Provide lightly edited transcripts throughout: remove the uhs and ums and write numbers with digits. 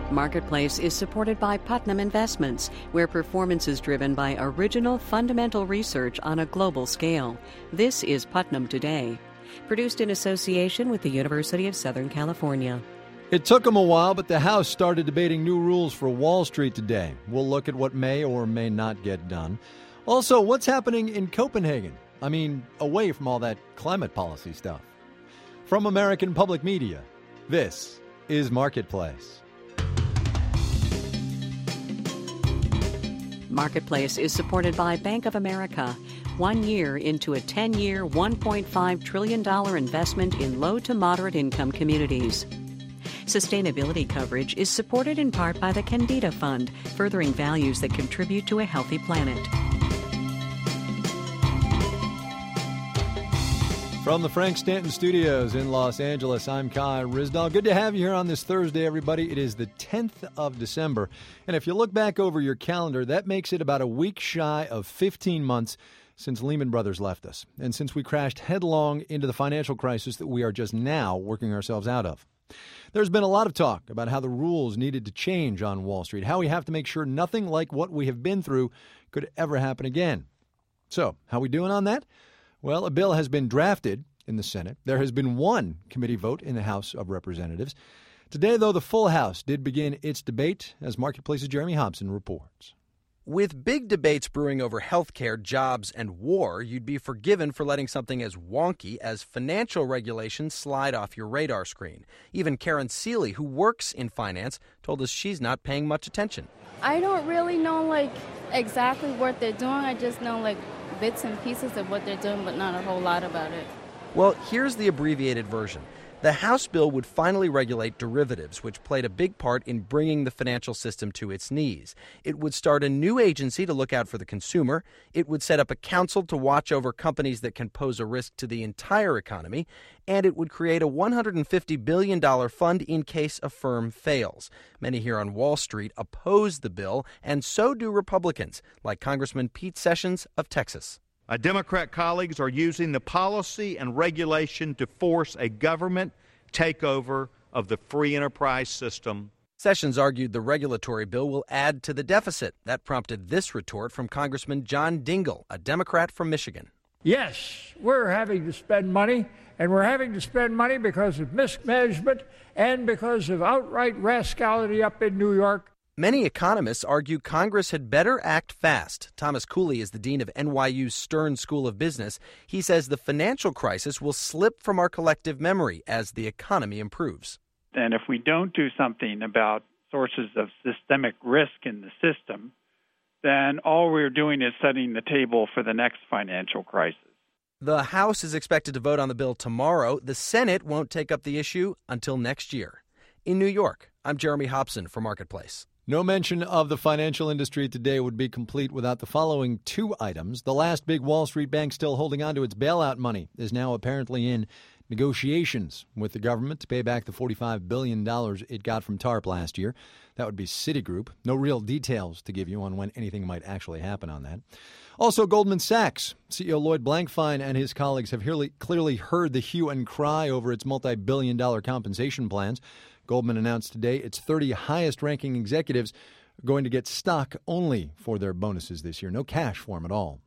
Marketplace is supported by Putnam Investments, where performance is driven by original fundamental research on a global scale. This is Putnam Today, produced in association with the University of Southern California. It took them a while, but the House started debating new rules for Wall Street today. We'll look at what may or may not get done. Also, what's happening in Copenhagen? I mean, away from all that climate policy stuff. From American Public Media, this is Marketplace. Marketplace is supported by Bank of America. 1 year into a 10-year, $1.5 trillion investment in low to moderate income communities. Sustainability coverage is supported in part by the Candida Fund, furthering values that contribute to a healthy planet. From the Frank Stanton Studios in Los Angeles, I'm Kai Ryssdal. Good to have you here on this Thursday, everybody. It is the 10th of December. And if you look back over your calendar, that makes it about a week shy of 15 months since Lehman Brothers left us, and since we crashed headlong into the financial crisis that we are just now working ourselves out of. There's been a lot of talk about how the rules needed to change on Wall Street, how we have to make sure nothing like what we have been through could ever happen again. So, how we doing on that? Well, a bill has been drafted in the Senate. There has been one committee vote in the House of Representatives. Today, though, the full House did begin its debate, as Marketplace's Jeremy Hobson reports. With big debates brewing over health care, jobs, and war, you'd be forgiven for letting something as wonky as financial regulations slide off your radar screen. Even Karen Seeley, who works in finance, told us she's not paying much attention. I don't really know, exactly what they're doing. I just know, bits and pieces of what they're doing, but not a whole lot about it. Well, here's the abbreviated version. The House bill would finally regulate derivatives, which played a big part in bringing the financial system to its knees. It would start a new agency to look out for the consumer. It would set up a council to watch over companies that can pose a risk to the entire economy. And it would create a $150 billion fund in case a firm fails. Many here on Wall Street oppose the bill, and so do Republicans, like Congressman Pete Sessions of Texas. Our Democrat colleagues are using the policy and regulation to force a government takeover of the free enterprise system. Sessions argued the regulatory bill will add to the deficit. That prompted this retort from Congressman John Dingell, a Democrat from Michigan. Yes, we're having to spend money, and we're having to spend money because of mismanagement and because of outright rascality up in New York. Many economists argue Congress had better act fast. Thomas Cooley is the dean of NYU's Stern School of Business. He says the financial crisis will slip from our collective memory as the economy improves. And if we don't do something about sources of systemic risk in the system, then all we're doing is setting the table for the next financial crisis. The House is expected to vote on the bill tomorrow. The Senate won't take up the issue until next year. In New York, I'm Jeremy Hobson for Marketplace. No mention of the financial industry today would be complete without the following two items. The last big Wall Street bank still holding on to its bailout money is now apparently in negotiations with the government to pay back the $45 billion it got from TARP last year. That would be Citigroup. No real details to give you on when anything might actually happen on that. Also, Goldman Sachs. CEO Lloyd Blankfein and his colleagues have clearly heard the hue and cry over its multi-billion-dollar compensation plans. Goldman announced today its 30 highest-ranking executives are going to get stock only for their bonuses this year. No cash for them at all.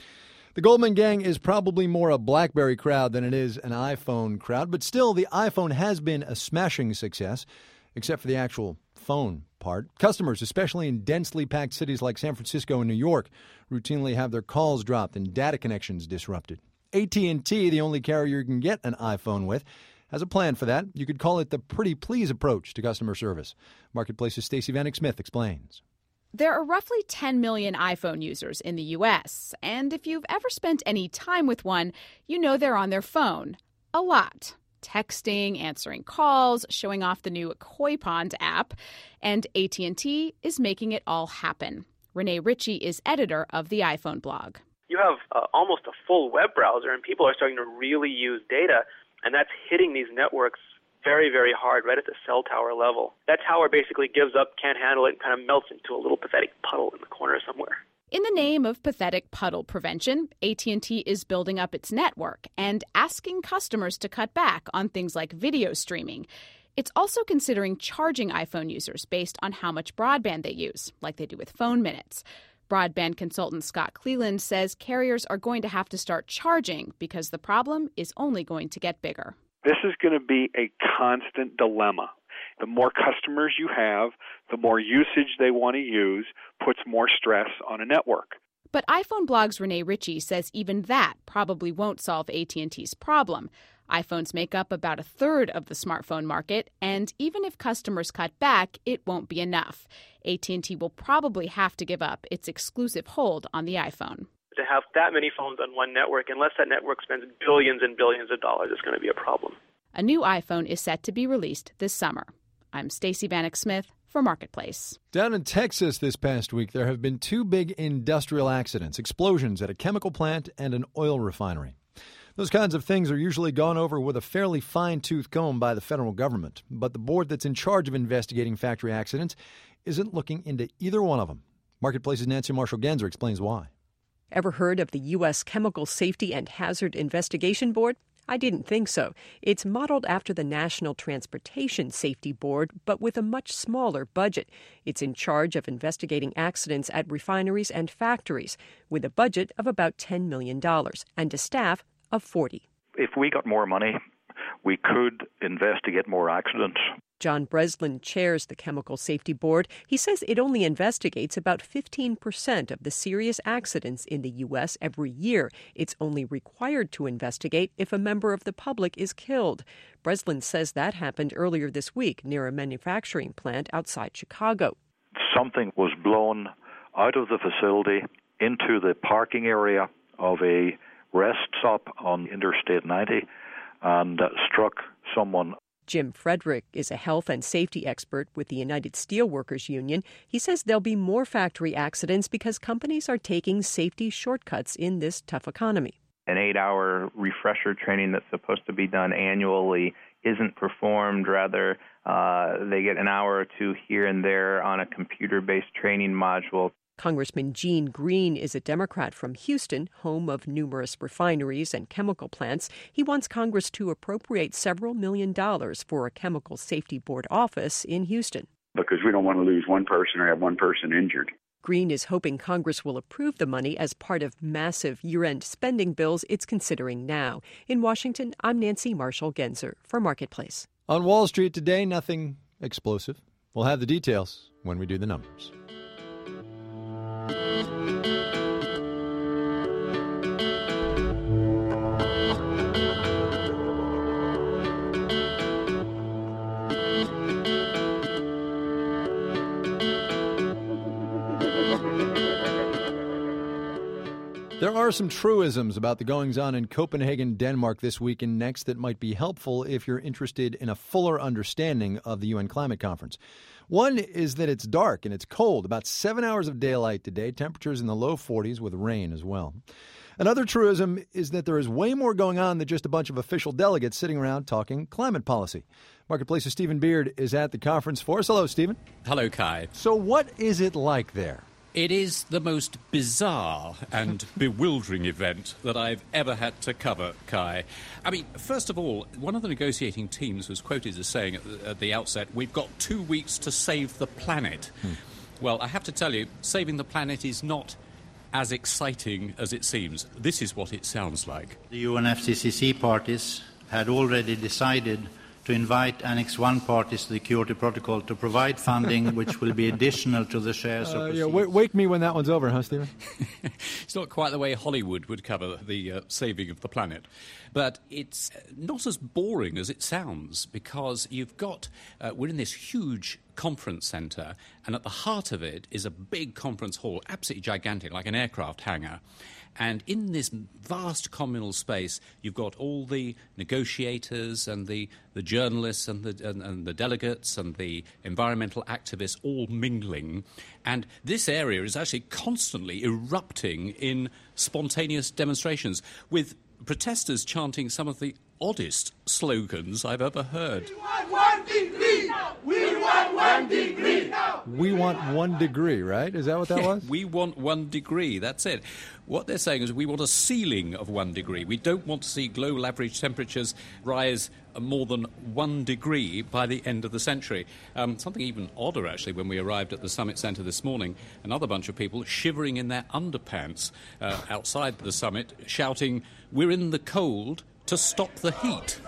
The Goldman gang is probably more a BlackBerry crowd than it is an iPhone crowd, but still the iPhone has been a smashing success, except for the actual phone part. Customers, especially in densely packed cities like San Francisco and New York, routinely have their calls dropped and data connections disrupted. AT&T, the only carrier you can get an iPhone with, has a plan for that. You could call it the pretty please approach to customer service. Marketplace's Stacey Vanek Smith explains. There are roughly 10 million iPhone users in the U.S., and if you've ever spent any time with one, you know they're on their phone. A lot. Texting, answering calls, showing off the new Koi Pond app, and AT&T is making it all happen. Renee Ritchie is editor of the iPhone blog. You have almost a full web browser, and people are starting to really use data. And that's hitting these networks very, very hard, right at the cell tower level. That tower basically gives up, can't handle it, and kind of melts into a little pathetic puddle in the corner somewhere. In the name of pathetic puddle prevention, AT&T is building up its network and asking customers to cut back on things like video streaming. It's also considering charging iPhone users based on how much broadband they use, like they do with phone minutes. Broadband consultant Scott Cleland says carriers are going to have to start charging because the problem is only going to get bigger. This is going to be a constant dilemma. The more customers you have, the more usage they want to use, puts more stress on a network. But iPhone Blog's Renee Ritchie says even that probably won't solve AT&T's problem. iPhones make up about a third of the smartphone market, and even if customers cut back, it won't be enough. AT&T will probably have to give up its exclusive hold on the iPhone. To have that many phones on one network, unless that network spends billions and billions of dollars, is going to be a problem. A new iPhone is set to be released this summer. I'm Stacey Vanek Smith for Marketplace. Down in Texas this past week, there have been two big industrial accidents, explosions at a chemical plant and an oil refinery. Those kinds of things are usually gone over with a fairly fine-tooth comb by the federal government, but the board that's in charge of investigating factory accidents isn't looking into either one of them. Marketplace's Nancy Marshall-Genzer explains why. Ever heard of the U.S. Chemical Safety and Hazard Investigation Board? I didn't think so. It's modeled after the National Transportation Safety Board, but with a much smaller budget. It's in charge of investigating accidents at refineries and factories, with a budget of about $10 million and a staff of 40. If we got more money, we could investigate more accidents. John Breslin chairs the Chemical Safety Board. He says it only investigates about 15% of the serious accidents in the U.S. every year. It's only required to investigate if a member of the public is killed. Breslin says that happened earlier this week near a manufacturing plant outside Chicago. Something was blown out of the facility into the parking area of a rest stop on Interstate 90 and struck someone. Jim Frederick is a health and safety expert with the United Steelworkers Union. He says there'll be more factory accidents because companies are taking safety shortcuts in this tough economy. An 8-hour refresher training that's supposed to be done annually isn't performed. Rather, they get an hour or two here and there on a computer-based training module. Congressman Gene Green is a Democrat from Houston, home of numerous refineries and chemical plants. He wants Congress to appropriate several $1 million for a Chemical Safety Board office in Houston. Because we don't want to lose one person or have one person injured. Green is hoping Congress will approve the money as part of massive year-end spending bills it's considering now. In Washington, I'm Nancy Marshall-Genzer for Marketplace. On Wall Street today, nothing explosive. We'll have the details when we do the numbers. There are some truisms about the goings-on in Copenhagen, Denmark this week and next that might be helpful if you're interested in a fuller understanding of the UN Climate Conference. One is that it's dark and it's cold, about 7 hours of daylight today, temperatures in the low 40s with rain as well. Another truism is that there is way more going on than just a bunch of official delegates sitting around talking climate policy. Marketplace's Stephen Beard is at the conference for us. Hello, Stephen. Hello, Kai. So what is it like there? It is the most bizarre and bewildering event that I've ever had to cover, Kai. I mean, first of all, one of the negotiating teams was quoted as saying at the outset, we've got 2 weeks to save the planet. Well, I have to tell you, saving the planet is not as exciting as it seems. This is what it sounds like. The UNFCCC parties had already decided to invite Annex 1 parties to the Kyoto Protocol to provide funding which will be additional to the shares of proceeds. Wake me when that one's over, huh, Stephen? It's not quite the way Hollywood would cover the saving of the planet. But it's not as boring as it sounds because you've got, we're in this huge conference centre, and at the heart of it is a big conference hall, absolutely gigantic, like an aircraft hangar. And in this vast communal space, you've got all the negotiators and the journalists and the delegates and the environmental activists all mingling. And this area is actually constantly erupting in spontaneous demonstrations with protesters chanting some of the oddest slogans I've ever heard. We want 1 degree! We want 1 degree! we want 1 degree, right? Is that what that was? We want 1 degree, that's it. What they're saying is we want a ceiling of 1 degree. We don't want to see global average temperatures rise more than 1 degree by the end of the century. Something even odder, actually, when we arrived at the Summit Centre this morning, another bunch of people shivering in their underpants outside the summit, shouting, "We're in the cold to stop the heat."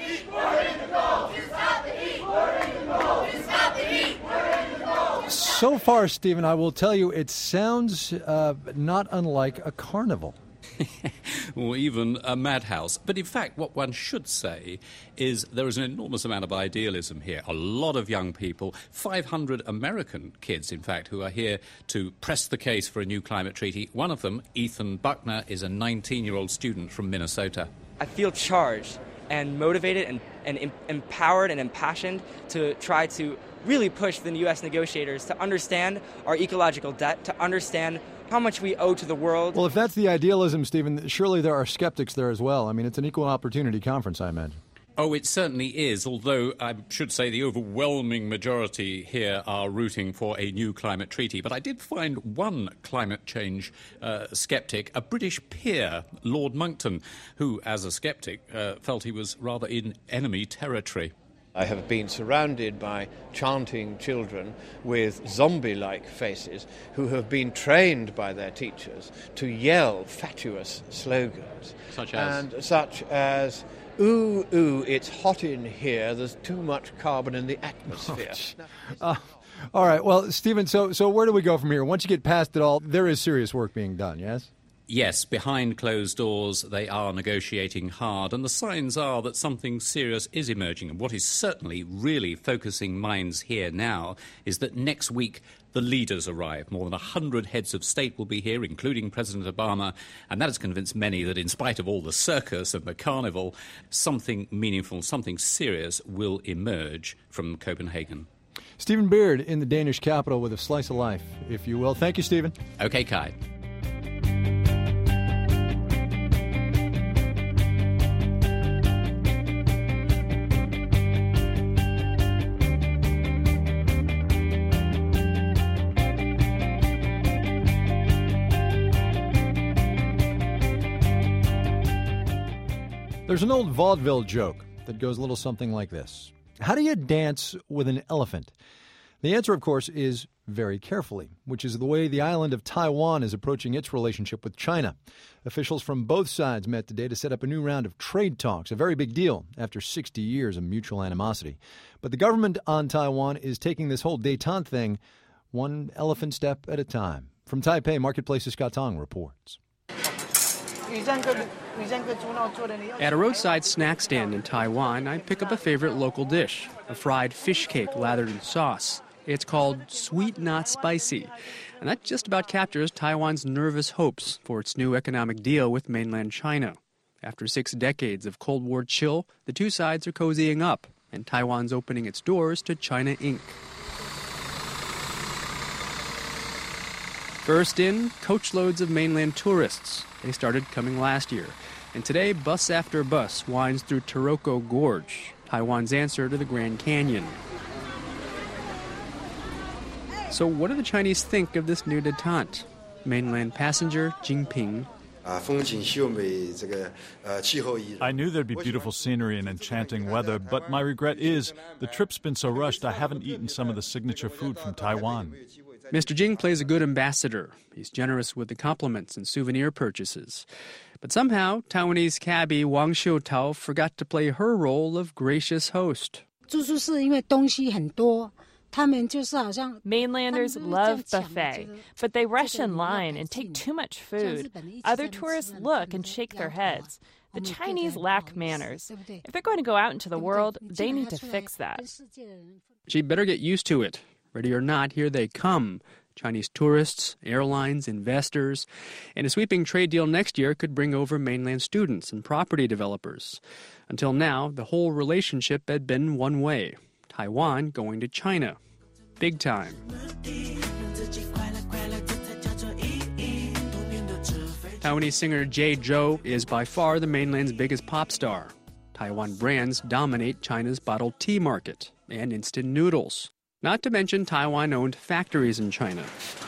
So far, Stephen, I will tell you, it sounds not unlike a carnival. Or even a madhouse. But in fact, what one should say is there is an enormous amount of idealism here. A lot of young people, 500 American kids, in fact, who are here to press the case for a new climate treaty. One of them, Ethan Buckner, is a 19-year-old student from Minnesota. I feel charged and motivated and empowered and impassioned to try to really push the U.S. negotiators to understand our ecological debt, to understand how much we owe to the world. Well, if that's the idealism, Stephen, surely there are skeptics there as well. I mean, it's an equal opportunity conference, I imagine. Oh, it certainly is, although I should say the overwhelming majority here are rooting for a new climate treaty. But I did find one climate change skeptic, a British peer, Lord Monckton, who, as a skeptic, felt he was rather in enemy territory. I have been surrounded by chanting children with zombie-like faces who have been trained by their teachers to yell fatuous slogans. Such as? And such as, "Ooh, ooh, it's hot in here, there's too much carbon in the atmosphere." All right, well, Stephen, so where do we go from here? Once you get past it all, there is serious work being done, yes? Yes, behind closed doors, they are negotiating hard, and the signs are that something serious is emerging. And what is certainly really focusing minds here now is that next week the leaders arrive. More than 100 heads of state will be here, including President Obama, and that has convinced many that in spite of all the circus and the carnival, something meaningful, something serious will emerge from Copenhagen. Stephen Beard in the Danish capital with a slice of life, if you will. Thank you, Stephen. Okay, Kai. There's an old vaudeville joke that goes a little something like this. How do you dance with an elephant? The answer, of course, is very carefully, which is the way the island of Taiwan is approaching its relationship with China. Officials from both sides met today to set up a new round of trade talks, a very big deal after 60 years of mutual animosity. But the government on Taiwan is taking this whole détente thing one elephant step at a time. From Taipei, Marketplace's Scott Tong reports. At a roadside snack stand in Taiwan, I pick up a favorite local dish, a fried fish cake lathered in sauce. It's called Sweet Not Spicy, and that just about captures Taiwan's nervous hopes for its new economic deal with mainland China. After 6 decades of Cold War chill, the two sides are cozying up, and Taiwan's opening its doors to China Inc. First in, coachloads of mainland tourists. They started coming last year. And today, bus after bus winds through Taroko Gorge, Taiwan's answer to the Grand Canyon. So what do the Chinese think of this new détente? Mainland passenger Jinping. I knew there'd be beautiful scenery and enchanting weather, but my regret is the trip's been so rushed I haven't eaten some of the signature food from Taiwan. Mr. Jing plays a good ambassador. He's generous with the compliments and souvenir purchases. But somehow, Taiwanese cabbie Wang Xiutao forgot to play her role of gracious host. Mainlanders love buffet, but they rush in line and take too much food. Other tourists look and shake their heads. The Chinese lack manners. If they're going to go out into the world, they need to fix that. She'd better get used to it. Ready or not, here they come. Chinese tourists, airlines, investors. And a sweeping trade deal next year could bring over mainland students and property developers. Until now, the whole relationship had been one way. Taiwan going to China. Big time. Taiwanese singer Jay Zhou is by far the mainland's biggest pop star. Taiwan brands dominate China's bottled tea market and instant noodles. Not to mention Taiwan-owned factories in China.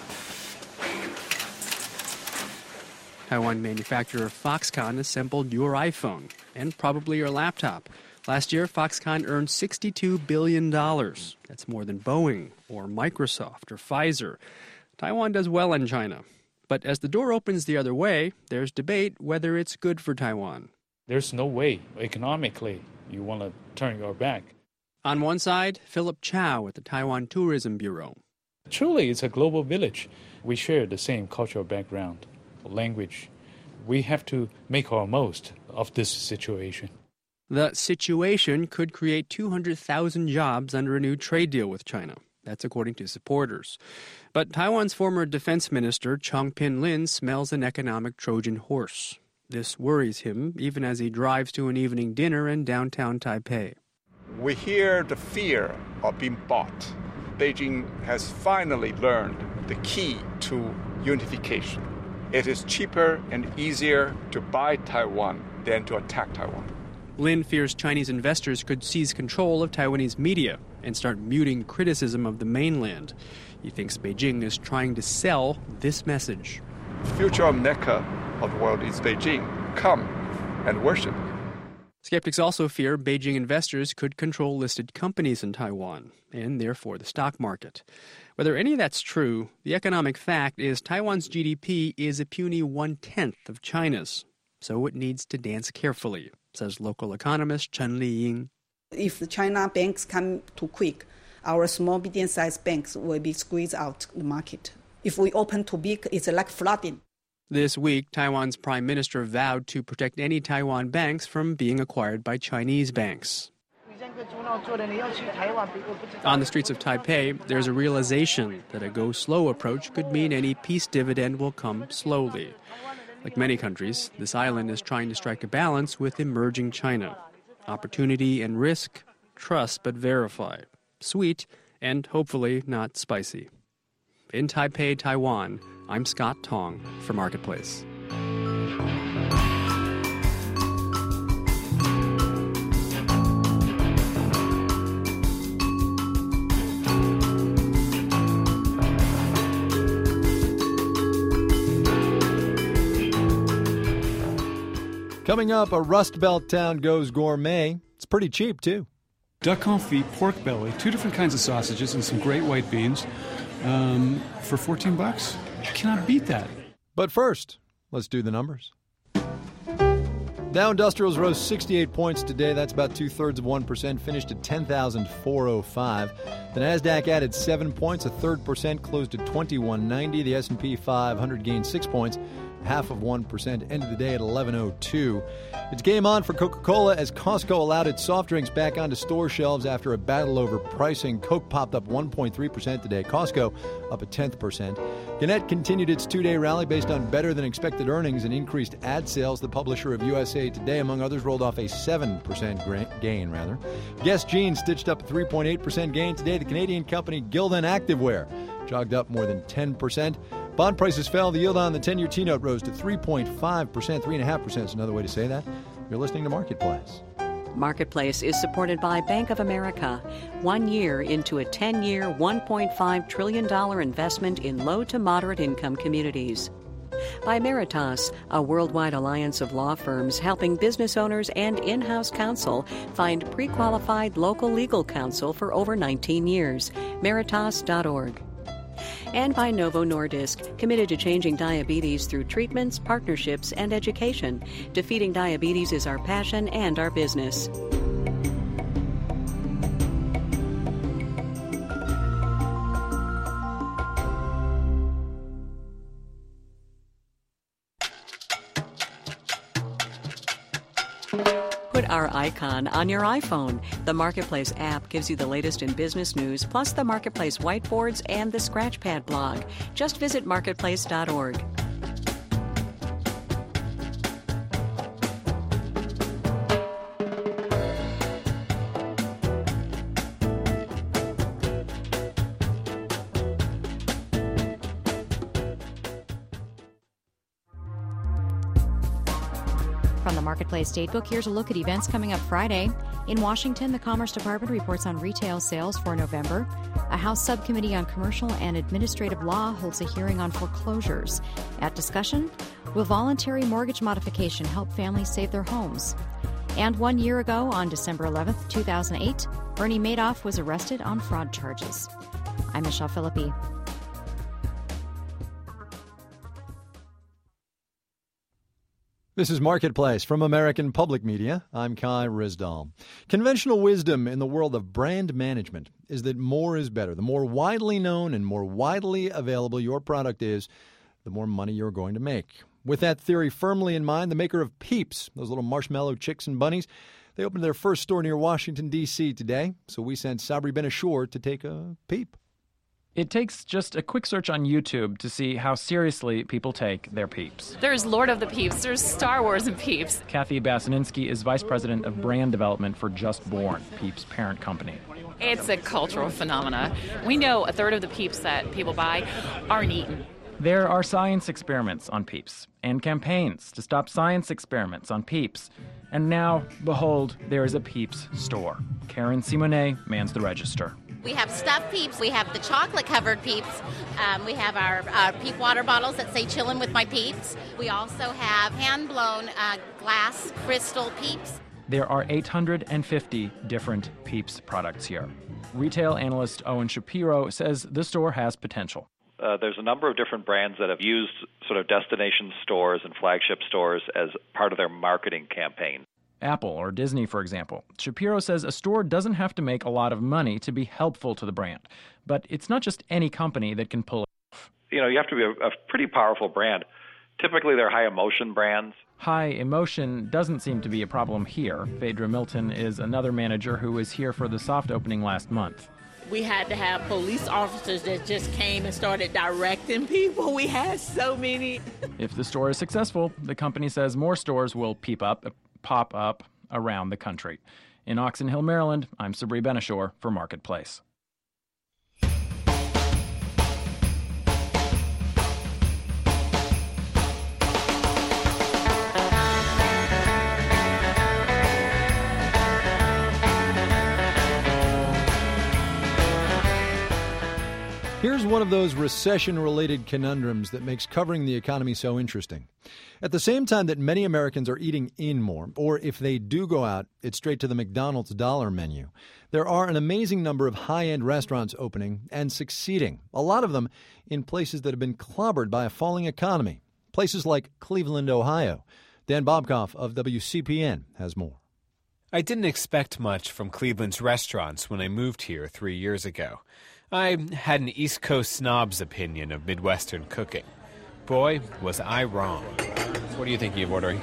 Taiwan manufacturer Foxconn assembled your iPhone and probably your laptop. Last year, Foxconn earned $62 billion. That's more than Boeing or Microsoft or Pfizer. Taiwan does well in China. But as the door opens the other way, there's debate whether it's good for Taiwan. There's no way economically you want to turn your back. On one side, Philip Chow at the Taiwan Tourism Bureau. Truly, it's a global village. We share the same cultural background, language. We have to make our most of this situation. The situation could create 200,000 jobs under a new trade deal with China. That's according to supporters. But Taiwan's former defense minister, Chong Pin-lin, smells an economic Trojan horse. This worries him, even as he drives to an evening dinner in downtown Taipei. We hear the fear of being bought. Beijing has finally learned the key to unification. It is cheaper and easier to buy Taiwan than to attack Taiwan. Lin fears Chinese investors could seize control of Taiwanese media and start muting criticism of the mainland. He thinks Beijing is trying to sell this message. The future of Mecca of the world is Beijing. Come and worship. Skeptics also fear Beijing investors could control listed companies in Taiwan, and therefore the stock market. Whether any of that's true, the economic fact is Taiwan's GDP is a puny 1/10 of China's, so it needs to dance carefully, says local economist Chen Liying. If the China banks come too quick, our small, medium-sized banks will be squeezed out the market. If we open too big, it's like flooding. This week, Taiwan's prime minister vowed to protect any Taiwan banks from being acquired by Chinese banks. On the streets of Taipei, there's a realization that a go-slow approach could mean any peace dividend will come slowly. Like many countries, this island is trying to strike a balance with emerging China. Opportunity and risk, trust but verify. Sweet and hopefully not spicy. In Taipei, Taiwan, I'm Scott Tong for Marketplace. Coming up, a Rust Belt town goes gourmet. It's pretty cheap, too. Duck confit, pork belly, 2 different kinds of sausages, and some great white beans for $14. You cannot beat that. But first, let's do the numbers. Dow Industrials rose 68 points today. That's about 0.2%, finished at 10,405. The Nasdaq added 7 points, 1/3%, closed at 2190. The S&P 500 gained 6 points, 0.5%, ended the day at 1102. It's game on for Coca-Cola as Costco allowed its soft drinks back onto store shelves after a battle over pricing. Coke popped up 1.3% today. Costco up 0.1%. Gannett continued its two-day rally based on better-than-expected earnings and increased ad sales. The publisher of USA Today, among others, rolled off a 7% gain. Guess Jeans stitched up a 3.8% gain today. The Canadian company Gildan Activewear jogged up more than 10%. Bond prices fell. The yield on the 10-year T-note rose to 3.5%. 3.5% is another way to say that. You're listening to Marketplace. Marketplace is supported by Bank of America. 1 year into a 10-year, $1.5 trillion investment in low to moderate income communities. By Meritas, a worldwide alliance of law firms helping business owners and in-house counsel find pre-qualified local legal counsel for over 19 years. Meritas.org. And by Novo Nordisk, committed to changing diabetes through treatments, partnerships, and education. Defeating diabetes is our passion and our business. Put our icon on your iPhone. The Marketplace app gives you the latest in business news, plus the Marketplace whiteboards and the Scratchpad blog. Just visit marketplace.org. From the Marketplace Datebook, here's a look at events coming up Friday. In Washington, the Commerce Department reports on retail sales for November. A House subcommittee on commercial and administrative law holds a hearing on foreclosures. At discussion, will voluntary mortgage modification help families save their homes? And 1 year ago, on December 11th, 2008, Bernie Madoff was arrested on fraud charges. I'm Michelle Philippi. This is Marketplace from American Public Media. I'm Kai Risdall. Conventional wisdom in the world of brand management is that more is better. The more widely known and more widely available your product is, the more money you're going to make. With that theory firmly in mind, the maker of Peeps, those little marshmallow chicks and bunnies, they opened their first store near Washington, D.C. today. So we sent Sabri Ben-Achour to take a peep. It takes just a quick search on YouTube to see how seriously people take their Peeps. There's Lord of the Peeps. There's Star Wars and Peeps. Kathy Basaninsky is Vice President of Brand Development for Just Born, Peeps' parent company. It's a cultural phenomena. We know a third of the Peeps that people buy aren't eaten. There are science experiments on Peeps and campaigns to stop science experiments on Peeps. And now, behold, there is a Peeps store. Karen Simonet mans the register. We have stuffed Peeps. We have the chocolate-covered Peeps. We have our Peep water bottles that say "Chillin' with my Peeps." We also have hand-blown glass crystal Peeps. There are 850 different Peeps products here. Retail analyst Owen Shapiro says the store has potential. There's a number of different brands that have used sort of destination stores and flagship stores as part of their marketing campaign. Apple or Disney, for example. Shapiro says a store doesn't have to make a lot of money to be helpful to the brand. But it's not just any company that can pull it off. You have to be a pretty powerful brand. Typically, they're high-emotion brands. High emotion doesn't seem to be a problem here. Phaedra Milton is another manager who was here for the soft opening last month. We had to have police officers that just came and started directing people. We had so many. If the store is successful, the company says more stores will pop up around the country. In Oxon Hill, Maryland, I'm Sabri Ben-Achour for Marketplace. Here's one of those recession-related conundrums that makes covering the economy so interesting. At the same time that many Americans are eating in more, or if they do go out, it's straight to the McDonald's dollar menu, there are an amazing number of high-end restaurants opening and succeeding, a lot of them in places that have been clobbered by a falling economy, places like Cleveland, Ohio. Dan Bobkoff of WCPN has more. I didn't expect much from Cleveland's restaurants when I moved here 3 years ago. I had an East Coast snob's opinion of Midwestern cooking. Boy, was I wrong. What are you thinking of ordering?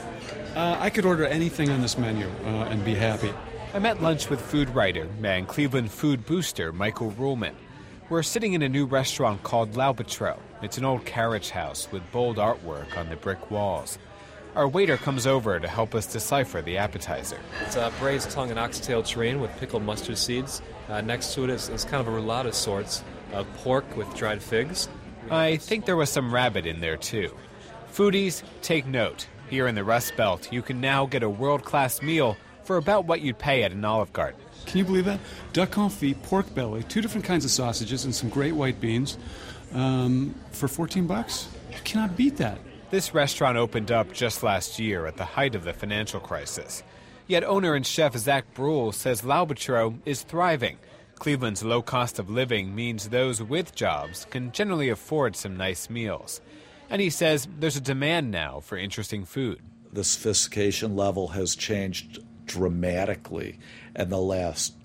I could order anything on this menu and be happy. I'm at lunch with food writer and Cleveland food booster Michael Ruhlman. We're sitting in a new restaurant called L'Albatros. It's an old carriage house with bold artwork on the brick walls. Our waiter comes over to help us decipher the appetizer. It's a braised tongue and oxtail terrine with pickled mustard seeds. Next to it is kind of a roulade of sorts, pork with dried figs. I think there was some rabbit in there, too. Foodies, take note. Here in the Rust Belt, you can now get a world-class meal for about what you'd pay at an Olive Garden. Can you believe that? Duck confit, pork belly, 2 different kinds of sausages, and some great white beans for $14. You cannot beat that. This restaurant opened up just last year at the height of the financial crisis. Yet owner and chef Zach Brule says L'Albatros is thriving. Cleveland's low cost of living means those with jobs can generally afford some nice meals. And he says there's a demand now for interesting food. The sophistication level has changed dramatically in the last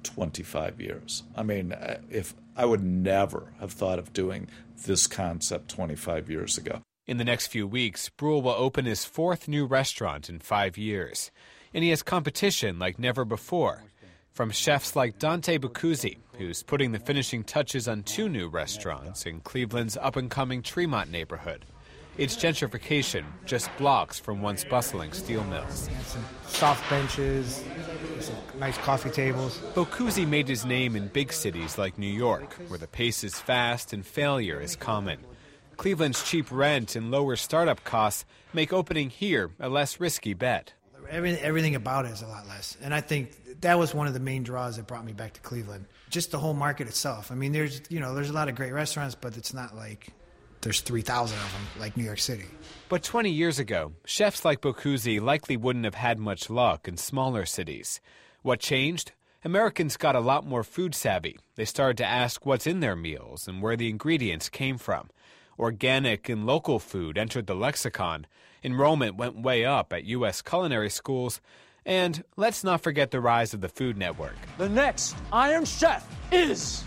25 years. I mean, if I would never have thought of doing this concept 25 years ago. In the next few weeks, Brule will open his 4th new restaurant in 5 years. And he has competition like never before. From chefs like Dante Bucuzzi, who's putting the finishing touches on 2 new restaurants in Cleveland's up-and-coming Tremont neighborhood. It's gentrification just blocks from once bustling steel mills. Some soft benches, some nice coffee tables. Bucuzzi made his name in big cities like New York, where the pace is fast and failure is common. Cleveland's cheap rent and lower startup costs make opening here a less risky bet. Everything about it is a lot less. And I think that was one of the main draws that brought me back to Cleveland. Just the whole market itself. I mean, there's a lot of great restaurants, but it's not like there's 3,000 of them like New York City. But 20 years ago, chefs like Boccuzzi likely wouldn't have had much luck in smaller cities. What changed? Americans got a lot more food savvy. They started to ask what's in their meals and where the ingredients came from. Organic and local food entered the lexicon. Enrollment went way up at U.S. culinary schools. And let's not forget the rise of the Food Network. The next Iron Chef is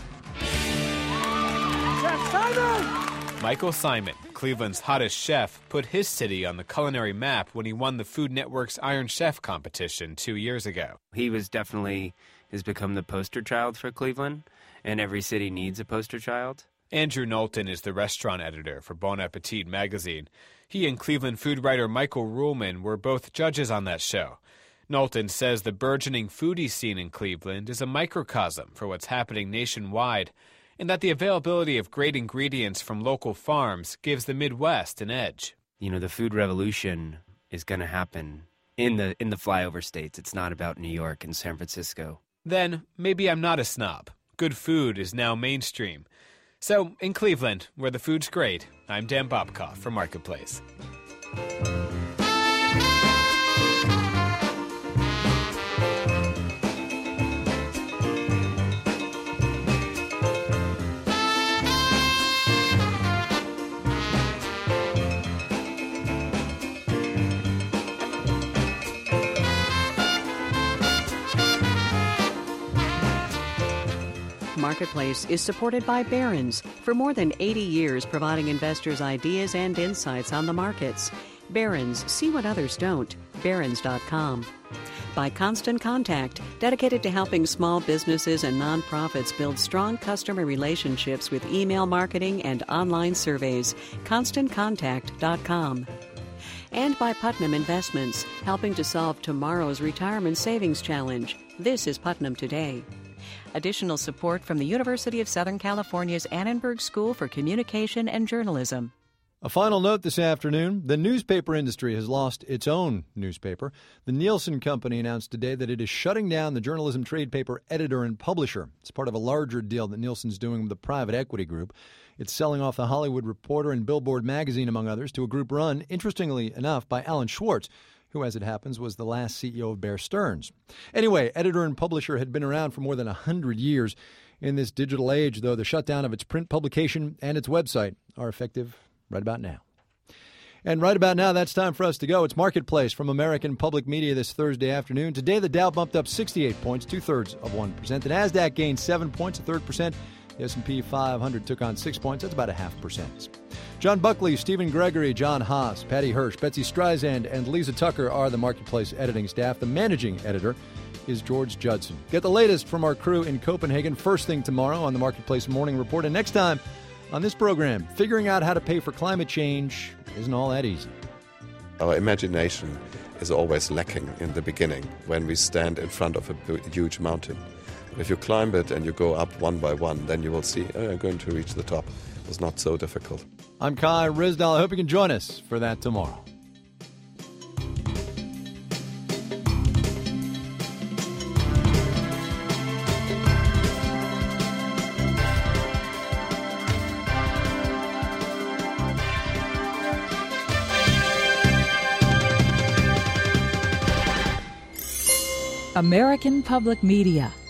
Chef Simon! Michael Simon, Cleveland's hottest chef, put his city on the culinary map when he won the Food Network's Iron Chef competition 2 years ago. He has become the poster child for Cleveland, and every city needs a poster child. Andrew Knowlton is the restaurant editor for Bon Appetit magazine. He and Cleveland food writer Michael Ruhlman were both judges on that show. Knowlton says the burgeoning foodie scene in Cleveland is a microcosm for what's happening nationwide, and that the availability of great ingredients from local farms gives the Midwest an edge. The food revolution is going to happen in the flyover states. It's not about New York and San Francisco. Then maybe I'm not a snob. Good food is now mainstream. So, in Cleveland, where the food's great, I'm Dan Bobkoff for Marketplace. Marketplace is supported by Barron's, for more than 80 years providing investors ideas and insights on the markets. Barron's, see what others don't. Barron's.com. By Constant Contact, dedicated to helping small businesses and nonprofits build strong customer relationships with email marketing and online surveys. ConstantContact.com. And by Putnam Investments, helping to solve tomorrow's retirement savings challenge. This is Putnam Today. Additional support from the University of Southern California's Annenberg School for Communication and Journalism. A final note this afternoon. The newspaper industry has lost its own newspaper. The Nielsen Company announced today that it is shutting down the journalism trade paper Editor and Publisher. It's part of a larger deal that Nielsen's doing with a private equity group. It's selling off the Hollywood Reporter and Billboard magazine, among others, to a group run, interestingly enough, by Alan Schwartz, who, as it happens, was the last CEO of Bear Stearns. Anyway, Editor and Publisher had been around for more than 100 years. In this digital age, though, the shutdown of its print publication and its website are effective right about now. And right about now, that's time for us to go. It's Marketplace from American Public Media this Thursday afternoon. Today, the Dow bumped up 68 points, 2/3 of 1%. The NASDAQ gained 7 points, 1/3%. The S&P 500 took on 6 points. That's about 0.5%. John Buckley, Stephen Gregory, John Haas, Patty Hirsch, Betsy Streisand, and Lisa Tucker are the Marketplace editing staff. The managing editor is George Judson. Get the latest from our crew in Copenhagen first thing tomorrow on the Marketplace Morning Report. And next time on this program, figuring out how to pay for climate change isn't all that easy. Our imagination is always lacking in the beginning when we stand in front of a huge mountain. If you climb it and you go up one by one, then you will see, I'm going to reach the top. It was not so difficult. I'm Kai Ryssdal. I hope you can join us for that tomorrow. American Public Media